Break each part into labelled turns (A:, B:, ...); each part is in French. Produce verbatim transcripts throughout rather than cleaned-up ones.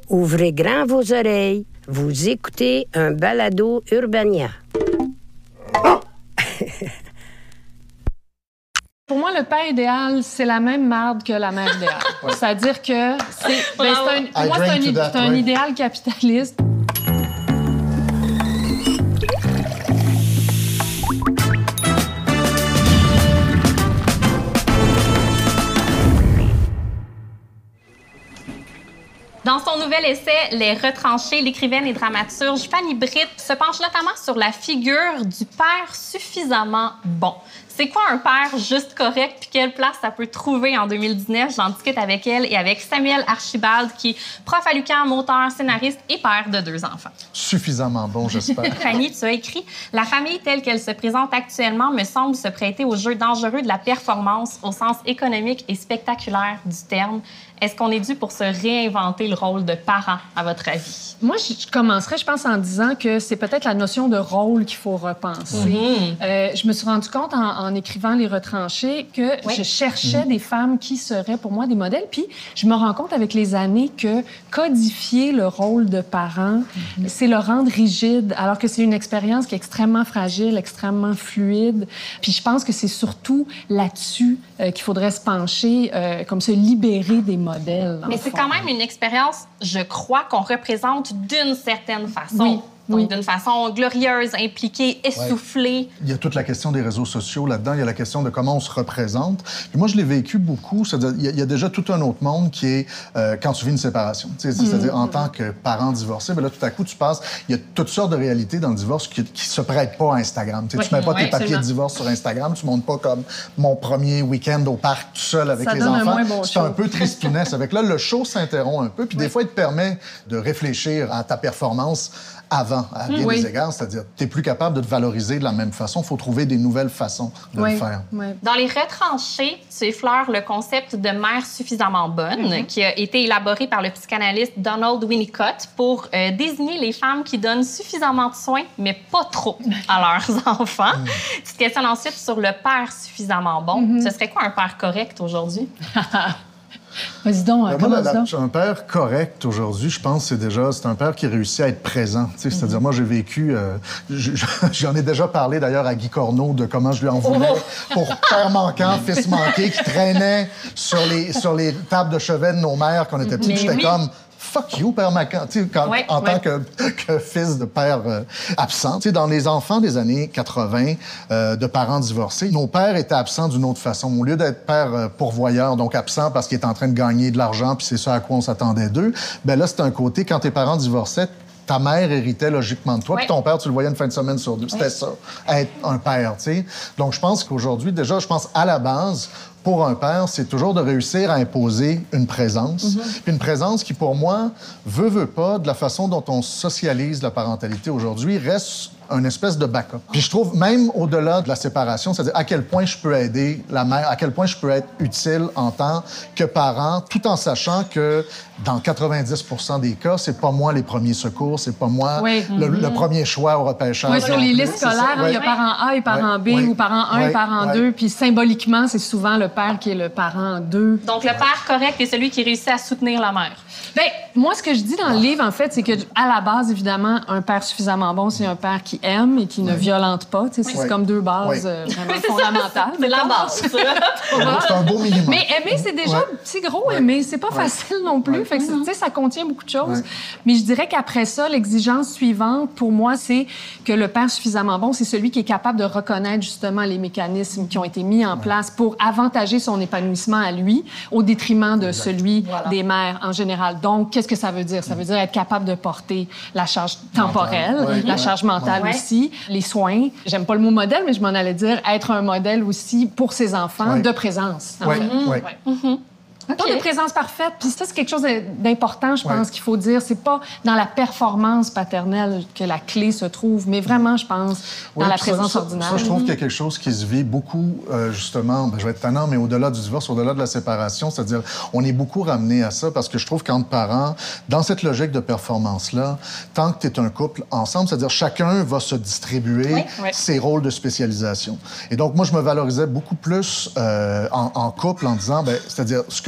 A: Ouvrez grand vos oreilles. Vous écoutez un balado Urbania.
B: Pour moi, le père idéal, c'est la même merde que la mère idéale. Ouais. C'est-à-dire que c'est, ben, c'est un, pour moi, c'est un, that, c'est un ouais. idéal capitaliste.
C: Dans son nouvel essai « Les retranchés », l'écrivaine et dramaturge Fanny Britt se penche notamment sur la figure du père suffisamment bon. C'est quoi un père juste correct puis quelle place ça peut trouver en deux mille dix-neuf? J'en discute avec elle et avec Samuel Archibald, qui est prof à l'U Q A M, auteur, scénariste et père de deux enfants.
D: Suffisamment bon, j'espère.
C: Fanny, tu as écrit « La famille telle qu'elle se présente actuellement me semble se prêter au jeu dangereux de la performance au sens économique et spectaculaire du terme. Est-ce qu'on est dû pour se réinventer le rôle de parent, à votre avis? »
B: Moi, je commencerais, je pense, en disant que c'est peut-être la notion de rôle qu'il faut repenser. Mm-hmm. euh, je me suis rendu compte, en, en écrivant Les retranchés, que oui. je cherchais mm-hmm. des femmes qui seraient, pour moi, des modèles. Puis, je me rends compte avec les années que codifier le rôle de parent, mm-hmm. c'est le rendre rigide, alors que c'est une expérience qui est extrêmement fragile, extrêmement fluide. Puis, je pense que c'est surtout là-dessus euh, qu'il faudrait se pencher, euh, comme se libérer des modèles.
C: Mais c'est quand même une expérience, je crois, qu'on représente d'une certaine façon.
B: Oui.
C: Donc,
B: oui.
C: d'une façon glorieuse, impliquée, essoufflée.
D: Ouais. Il y a toute la question des réseaux sociaux là-dedans. Il y a la question de comment on se représente. Puis moi, je l'ai vécu beaucoup. C'est-à-dire, il y a, il y a déjà tout un autre monde qui est euh, quand tu vis une séparation. Tu sais, c'est-à-dire, mmh. en tant que parent divorcé, bien là, tout à coup, tu passes... Il y a toutes sortes de réalités dans le divorce qui ne se prêtent pas à Instagram. Tu sais, oui. tu mets pas oui, tes papiers absolument. de divorce sur Instagram. Tu montes pas comme mon premier week-end au parc tout seul avec
B: Ça
D: les
B: donne
D: enfants.
B: Un moins bon
D: c'est show. un peu tristounesse. Avec là, le show s'interrompt un peu. Puis oui. des fois, il te permet de réfléchir à ta performance avant, à bien oui. des égards, c'est-à-dire tu n'es plus capable de te valoriser de la même façon. Il faut trouver des nouvelles façons de
B: oui.
D: le faire.
B: Oui.
C: Dans Les retranchés, tu effleures le concept de mère suffisamment bonne, mm-hmm. qui a été élaboré par le psychanalyste Donald Winnicott pour euh, désigner les femmes qui donnent suffisamment de soins, mais pas trop, à leurs enfants. Mm. Tu te questionnes ensuite sur le père suffisamment bon. Mm-hmm. Ce serait quoi un père correct aujourd'hui?
B: Vas-y donc,
D: ben, moi, la, la, un père correct aujourd'hui, je pense, c'est déjà c'est un père qui réussit à être présent. Mm-hmm. C'est-à-dire, moi, j'ai vécu, euh, j'en ai déjà parlé d'ailleurs à Guy Corneau de comment je lui en voulais oh! pour père manquant, fils manqué, qui traînait sur les, sur les tables de chevet de nos mères quand on était petits. J'étais oui. comme... Fuck you, père Macan, tu sais, quand, ouais, en ouais. tant que, que fils de père euh, absent. Tu sais, dans les enfants des années quatre-vingt, euh, de parents divorcés, nos pères étaient absents d'une autre façon. Au lieu d'être père euh, pourvoyeur, donc absent parce qu'il est en train de gagner de l'argent, puis c'est ça à quoi on s'attendait d'eux, ben là, c'est un côté, quand tes parents divorçaient, ta mère héritait logiquement de toi, oui. puis ton père, tu le voyais une fin de semaine sur deux. C'était oui. ça, être un père, tu sais. Donc, je pense qu'aujourd'hui, déjà, je pense à la base, pour un père, c'est toujours de réussir à imposer une présence. Mm-hmm. Puis une présence qui, pour moi, veut, veut pas, de la façon dont on socialise la parentalité aujourd'hui, reste un espèce de backup. Puis je trouve, même au-delà de la séparation, c'est-à-dire à quel point je peux aider la mère, à quel point je peux être utile en tant que parent, tout en sachant que dans quatre-vingt-dix pour cent des cas, c'est pas moi les premiers secours, c'est pas moi oui. le, mm-hmm. le premier choix au repêchage.
B: Oui, sur les listes scolaires, il oui. y a parent A et parent B, oui. ou parent un oui. et parent oui. deux, puis symboliquement, c'est souvent le père qui est le parent deux.
C: Donc, le père correct est celui qui réussit à soutenir la mère.
B: Bien, moi, ce que je dis dans le livre, en fait, c'est que à la base, évidemment, un père suffisamment bon, c'est un père qui aime et qui ne violente pas. Tu sais, c'est oui. comme deux bases oui. euh, vraiment fondamentales.
C: C'est la base.
D: C'est un beau minimum.
B: Mais aimer, c'est déjà ouais. petit gros ouais. aimer. C'est pas ouais. facile non plus. Ouais. Fait que, tu sais, ça contient beaucoup de choses. Ouais. Mais je dirais qu'après ça, l'exigence suivante, pour moi, c'est que le père suffisamment bon, c'est celui qui est capable de reconnaître justement les mécanismes qui ont été mis en ouais. place pour avantager son épanouissement à lui au détriment de exact. celui voilà. des mères en général. Donc, qu'est-ce que ça veut dire? Ça veut dire être capable de porter la charge temporelle, ouais, la ouais, charge mentale ouais. aussi, les soins. J'aime pas le mot modèle, mais je m'en allais dire être un modèle aussi pour ses enfants ouais. de présence.
D: Oui, oui. Ouais.
B: Mm-hmm. Okay. Pas de présence parfaite. Puis ça, c'est quelque chose d'important, je pense, ouais. qu'il faut dire. C'est pas dans la performance paternelle que la clé se trouve, mais vraiment, je pense, dans oui, la présence
D: ça,
B: ordinaire.
D: Ça, je trouve qu'il y a quelque chose qui se vit beaucoup, euh, justement, ben, je vais être tannant, mais au-delà du divorce, au-delà de la séparation, c'est-à-dire, on est beaucoup ramené à ça parce que je trouve qu'entre parents, dans cette logique de performance-là, tant que tu es un couple ensemble, c'est-à-dire chacun va se distribuer oui. Oui. ses rôles de spécialisation. Et donc, moi, je me valorisais beaucoup plus euh, en, en couple en disant, ben, c'est-à-dire, ce que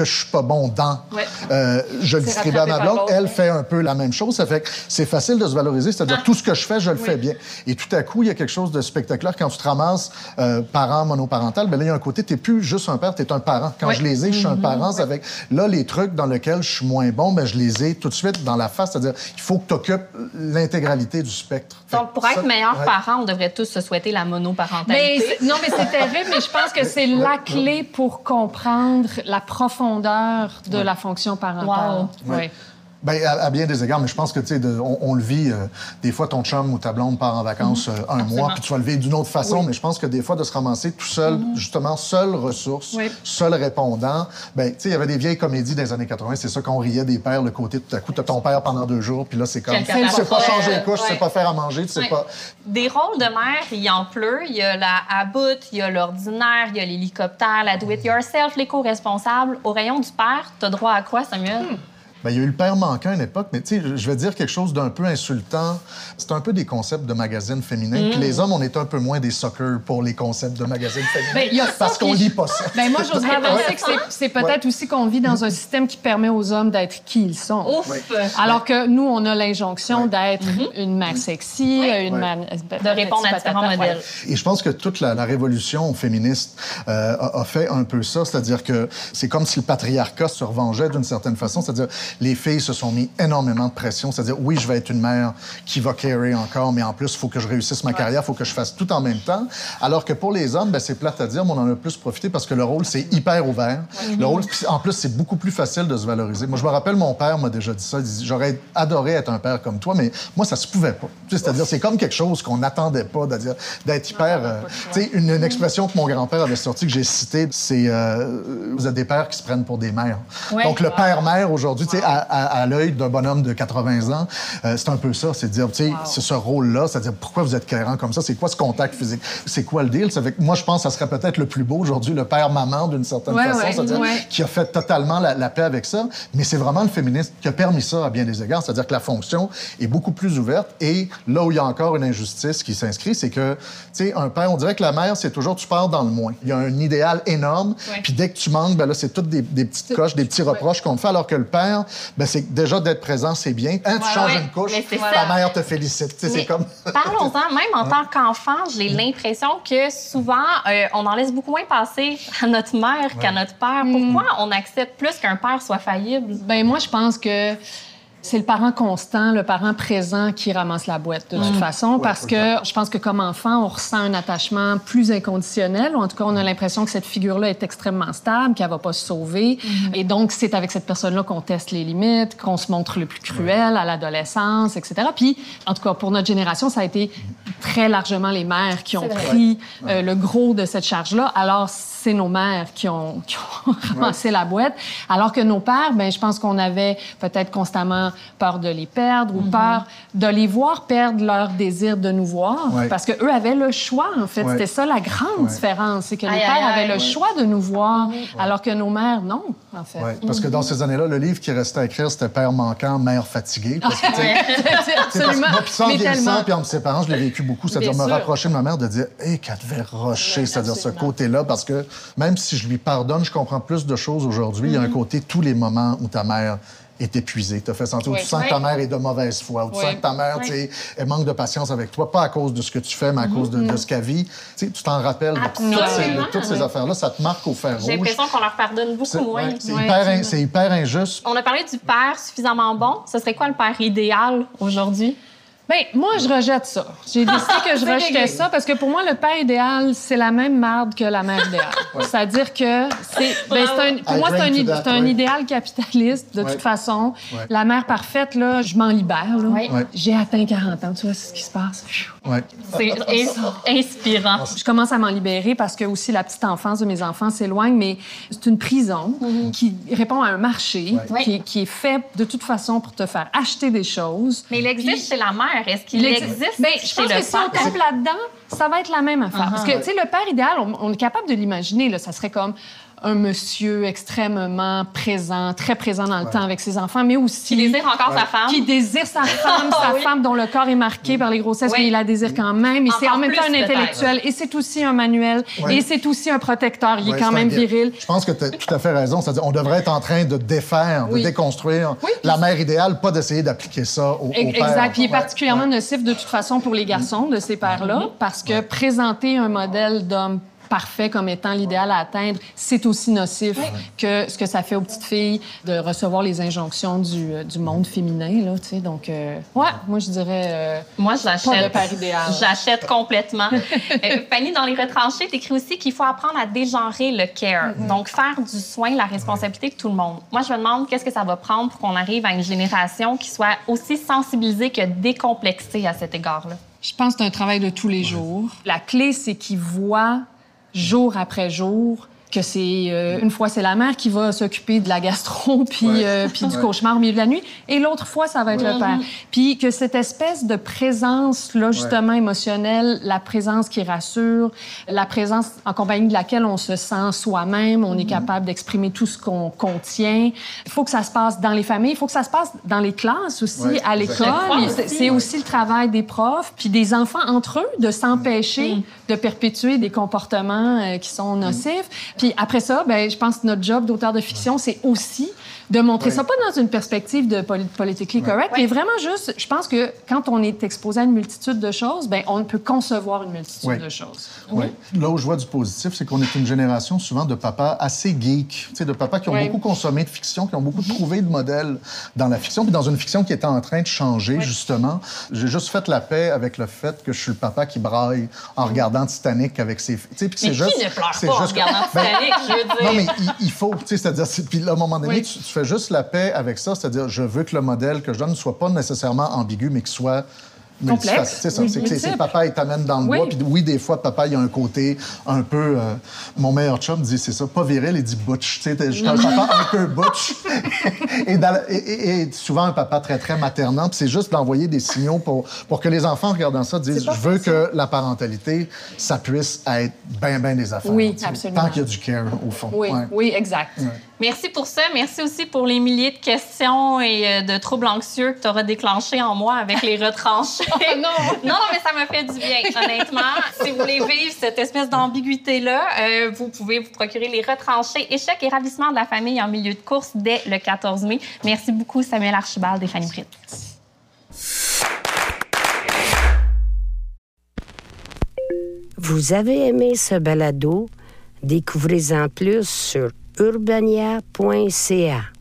D: que je suis pas bon dans,
B: ouais.
D: euh, je le distribue à ma blonde. Elle ouais. fait un peu la même chose. Ça fait que c'est facile de se valoriser, c'est-à-dire ah. tout ce que je fais, je le oui. fais bien. Et tout à coup, il y a quelque chose de spectaculaire quand tu te ramasses euh, parent monoparental. Ben là, il y a un côté, t'es plus juste un père, t'es un parent. Quand oui. je les ai, je suis un parent. Mm-hmm. Avec là, les trucs dans lesquels je suis moins bon, ben je les ai tout de suite dans la face. C'est-à-dire, il faut que tu occupes l'intégralité du spectre.
C: Donc, pour être meilleurs ouais. parents, on devrait tous se souhaiter la monoparentalité.
B: Mais non, mais c'est terrible, mais je pense que c'est la clé pour comprendre la profondeur de ouais. la fonction parentale.
C: Wow.
B: Ouais.
D: Bien, à, à bien des égards, mais je pense que, tu sais, on, on le vit. Euh, des fois, ton chum ou ta blonde part en vacances euh, un Absolument. mois, puis tu vas le vivre d'une autre façon, oui. mais je pense que des fois, de se ramasser tout seul, mm-hmm. justement, seule ressource, oui. seul répondant. Bien, tu sais, il y avait des vieilles comédies des années quatre-vingt, c'est ça qu'on riait des pères, le côté, tout à coup, t'as ton père pendant deux jours, puis là, c'est comme, tu sais pas changer les couches, tu sais pas faire à manger, tu sais oui. pas...
C: Des rôles de mère, il y en pleut. Il y a la About, il y a l'ordinaire, il y a l'hélicoptère, la do-it-yourself, l'éco-responsable. Au rayon du père, t'as droit à quoi, Samuel? Hmm.
D: Bien, il y a eu le père manquant à une époque, mais tu sais, je vais dire quelque chose d'un peu insultant. C'est un peu des concepts de magazines féminins. Mmh. Puis les hommes, on est un peu moins des suckers pour les concepts de magazines féminins.
B: Bien, y a
D: parce qu'on lit pas ça.
B: Bien, moi, j'ose avancer que c'est, c'est peut-être ouais. aussi qu'on vit dans un système qui permet aux hommes d'être qui ils sont.
C: Ouf!
B: Oui. Alors que nous, on a l'injonction ouais. d'être mmh. une mère sexy, oui. une mère...
C: De répondre à différents modèles.
D: Et je pense que toute la, la révolution féministe euh, a, a fait un peu ça. C'est-à-dire que c'est comme si le patriarcat se revengeait d'une certaine façon. C'est-à-dire les filles se sont mis énormément de pression. C'est-à-dire, oui, je vais être une mère qui va carry encore, mais en plus, il faut que je réussisse ma ouais. carrière, il faut que je fasse tout en même temps. Alors que pour les hommes, ben, c'est plate à dire, mais on en a plus profité parce que le rôle, c'est hyper ouvert. Ouais. Le rôle, en plus, c'est beaucoup plus facile de se valoriser. Moi, je me rappelle, mon père m'a déjà dit ça. Il dit, j'aurais adoré être un père comme toi, mais moi, ça se pouvait pas. C'est-à-dire, c'est comme quelque chose qu'on n'attendait pas, c'est-à-dire d'être hyper... Euh, tu sais, une, une expression que mon grand-père avait sortie, que j'ai citée, c'est euh, vous êtes des pères qui se prennent pour des mères. Ouais. Donc, le père-mère, aujourd'hui, tu sais, à, à, à l'œil d'un bonhomme de quatre-vingts ans, euh, c'est un peu ça. C'est de dire, tu sais, wow. c'est ce rôle-là, c'est-à-dire pourquoi vous êtes cohérent comme ça? C'est quoi ce contact physique? C'est quoi le deal? Ça fait que moi, je pense que ça serait peut-être le plus beau aujourd'hui, le père-maman, d'une certaine
B: ouais,
D: façon,
B: ouais,
D: c'est-à-dire
B: ouais.
D: qui a fait totalement la, la paix avec ça. Mais c'est vraiment le féminisme qui a permis ça à bien des égards. C'est-à-dire que la fonction est beaucoup plus ouverte. Et là où il y a encore une injustice qui s'inscrit, c'est que, tu sais, un père, on dirait que la mère, c'est toujours tu pars dans le moins. Il y a un idéal énorme. Ouais. Puis dès que tu manques, ben là, c'est toutes des, des petites coches, des petits reproches ouais. qu'on te fait. Alors que le père, ben c'est déjà d'être présent, c'est bien. Hein, tu ouais, changes ouais. une couche, ta mère te félicite. C'est comme...
C: Parlons-en, même en tant qu'enfant, j'ai l'impression que souvent, euh, on en laisse beaucoup moins passer à notre mère ouais. qu'à notre père. Pourquoi mm. on accepte plus qu'un père soit faillible?
B: Ben moi, je pense que c'est le parent constant, le parent présent qui ramasse la boîte, de mmh. toute façon, ouais, parce que je pense que comme enfant, on ressent un attachement plus inconditionnel, ou en tout cas, on a l'impression que cette figure-là est extrêmement stable, qu'elle va pas se sauver. Mmh. Et donc, c'est avec cette personne-là qu'on teste les limites, qu'on se montre le plus cruel ouais. à l'adolescence, et cetera. Puis, en tout cas, pour notre génération, ça a été très largement les mères qui ont pris euh, le gros de cette charge-là. Alors, c'est nos mères qui ont, qui ont ramassé ouais. la boîte. Alors que nos pères, ben, je pense qu'on avait peut-être constamment peur de les perdre ou mm-hmm. peur de les voir perdre leur désir de nous voir. Ouais. Parce qu'eux avaient le choix, en fait. Ouais. C'était ça la grande ouais. différence. C'est que aïe, les pères aïe, avaient aïe, le ouais. choix de nous voir, ouais. alors que nos mères, non, en fait.
D: Ouais. Parce que dans ces années-là, le livre qui restait à écrire, c'était Père manquant, mère fatiguée. Parce que,
B: ouais. Absolument.
D: Moi, puis ça, en vieillissant, puis en mes parents, je l'ai vécu beaucoup. C'est-à-dire me rapprocher de ma mère, de dire « Hé, qu'elle devait rusher ouais, », c'est-à-dire ce côté-là, parce que même si je lui pardonne, je comprends plus de choses aujourd'hui. Mm-hmm. Il y a un côté, tous les moments où ta mère est épuisée, te fait sentir, oui. où tu sens oui. que ta mère est de mauvaise foi, où tu oui. sens que ta mère, oui. tu sais, elle manque de patience avec toi, pas à cause de ce que tu fais, mais à mm-hmm. cause de, de ce qu'elle vit. Tu sais, tu t'en rappelles de toutes ces, de toutes ces oui. affaires-là, ça te marque au fer rouge.
C: J'ai l'impression qu'on leur pardonne beaucoup
D: c'est,
C: moins.
D: Ouais, c'est, ouais, hyper in, c'est hyper injuste.
C: On a parlé du père suffisamment bon. Ce serait quoi le père idéal aujourd'hui?
B: Bien, moi, je rejette ça. J'ai décidé que je rejetais ça parce que pour moi, le père idéal, c'est la même merde que la mère idéale. Ouais. C'est-à-dire que c'est, ben, c'est un, pour I moi, c'est un, that, c'est un ouais. idéal capitaliste, de ouais. toute façon. Ouais. La mère parfaite, là, je m'en libère. Là. Ouais. Ouais. J'ai atteint quarante ans, tu vois, c'est ce qui se passe.
D: Ouais.
C: C'est inspirant.
B: Je commence à m'en libérer parce que aussi la petite enfance de mes enfants s'éloigne, mais c'est une prison mm-hmm. qui répond à un marché ouais. qui, qui est fait de toute façon pour te faire acheter des choses.
C: Mais il existe chez la mère. Est-ce qu'il existe?
B: Bien, je pense que si on tombe là-dedans, ça va être la même affaire. Uh-huh. Parce que, tu sais, le père idéal, on, on est capable de l'imaginer, là, ça serait comme un monsieur extrêmement présent, très présent dans le
D: Ouais.
B: temps avec ses enfants, mais aussi...
C: Qui désire encore
D: Ouais.
C: sa femme.
B: Qui désire sa femme, sa
C: Oui.
B: femme dont le corps est marqué par les grossesses,
C: Oui.
B: mais il la désire quand même. Et c'est en
C: Encore
B: même temps un
C: plus,
B: intellectuel. Et c'est aussi un manuel.
D: Ouais.
B: Et c'est aussi un protecteur. Il
D: Ouais,
B: est quand
D: c'est un
B: même
D: guide.
B: viril.
D: Je pense que tu as tout à fait raison. C'est-à-dire, on devrait être en train de défaire,
B: Oui.
D: de déconstruire
B: Oui.
D: la mère idéale, pas d'essayer d'appliquer ça au, au père.
B: Exact. Puis il est
D: Ouais.
B: particulièrement nocif de toute façon pour les garçons de ces pères-là, parce que présenter un modèle d'homme parfait comme étant l'idéal à atteindre, c'est aussi nocif que ce que ça fait aux petites filles de recevoir les injonctions du, euh, du monde féminin, là, tu sais. Donc, euh, ouais, moi, je dirais... euh,
C: Moi,
B: Pas de
C: j'achète.
B: père idéal.
C: J'achète complètement. Euh, Fanny, dans Les Retranchés, t'écris aussi qu'il faut apprendre à dégenrer le care. Donc, faire du soin la responsabilité de tout le monde. Moi, je me demande qu'est-ce que ça va prendre pour qu'on arrive à une génération qui soit aussi sensibilisée que décomplexée à cet égard-là.
B: Je pense que c'est un travail de tous les jours. La clé, c'est qu'ils voient jour après jour que c'est euh, une fois c'est la mère qui va s'occuper de la gastro puis
D: Ouais.
B: euh, puis du
D: Ouais.
B: cauchemar au milieu de la nuit et l'autre fois ça va être le père. Puis que cette espèce de présence là justement émotionnelle, la présence qui rassure, la présence en compagnie de laquelle on se sent soi-même, on est capable d'exprimer tout ce qu'on contient. Il faut que ça se passe dans les familles, il faut que ça se passe dans les classes aussi,
D: Ouais,
B: à
D: exactement.
B: l'école.
C: Je crois
B: C'est-
C: aussi,
B: C'est
C: ouais.
B: aussi le travail des profs puis des enfants entre eux de s'empêcher de perpétuer des comportements euh, qui sont nocifs. Puis après ça, ben, je pense que notre job d'auteur de fiction, c'est aussi de montrer
D: Ouais.
B: ça, pas dans une perspective de poli- politically correct, mais vraiment juste, je pense que quand on est exposé à une multitude de choses, ben, on peut concevoir une multitude
D: Oui.
B: de choses.
D: Oui. Là où je vois du positif, c'est qu'on est une génération souvent de papas assez geeks, tu sais, de papas qui ont
B: Oui.
D: beaucoup consommé de fiction, qui ont beaucoup trouvé de modèles dans la fiction, puis dans une fiction qui était en train de changer, justement. J'ai juste fait la paix avec le fait que je suis le papa qui braille en regardant Titanic avec ses filles. Tu sais, puis
C: Mais
D: c'est
C: qui
D: juste,
C: ne pleure
D: c'est
C: pas en
D: juste que-
C: regardant
D: Ben,
C: Titanic, je veux dire?
D: non, mais il, il faut, tu sais, c'est-à-dire, c'est- puis là, à un moment donné,
B: Oui.
D: tu, tu fais juste la paix avec ça, c'est-à-dire, je veux que le modèle que je donne ne soit pas nécessairement ambigu, mais qu'il soit
B: Complexe.
D: multifacette. C'est ça,
B: Oui,
D: c'est que c'est- c'est
B: multiple.
D: papa, il t'amène dans le
B: Oui.
D: bois, puis oui, des fois, papa, il y a un côté un peu... euh, mon meilleur chum dit, c'est ça, pas viril, il dit butch. Tu sais, t'es juste un papa un peu butch. et, dans la- et- et- et souvent, un papa très, très maternant, puis c'est juste d'envoyer des signaux pour, pour que les enfants, en regardant ça, disent, je veux que la parentalité, ça puisse être bien, bien des affaires.
B: Oui,
D: tu sais,
B: absolument.
D: Tant qu'il y a du care, au fond.
B: Oui,
D: Ouais.
B: oui, exact.
C: Merci pour ça. Merci aussi pour les milliers de questions et euh, de troubles anxieux que tu auras déclenchés en moi avec les retranchés.
B: Oh non!
C: Non, non, mais ça me fait du bien, honnêtement. Si vous voulez vivre cette espèce d'ambiguïté-là, euh, vous pouvez vous procurer les retranchés Échec et ravissement de la famille en milieu de course dès le quatorze mai. Merci beaucoup, Samuel Archibald et Fanny Britt.
A: Vous avez aimé ce balado? Découvrez-en plus sur urbania point c a.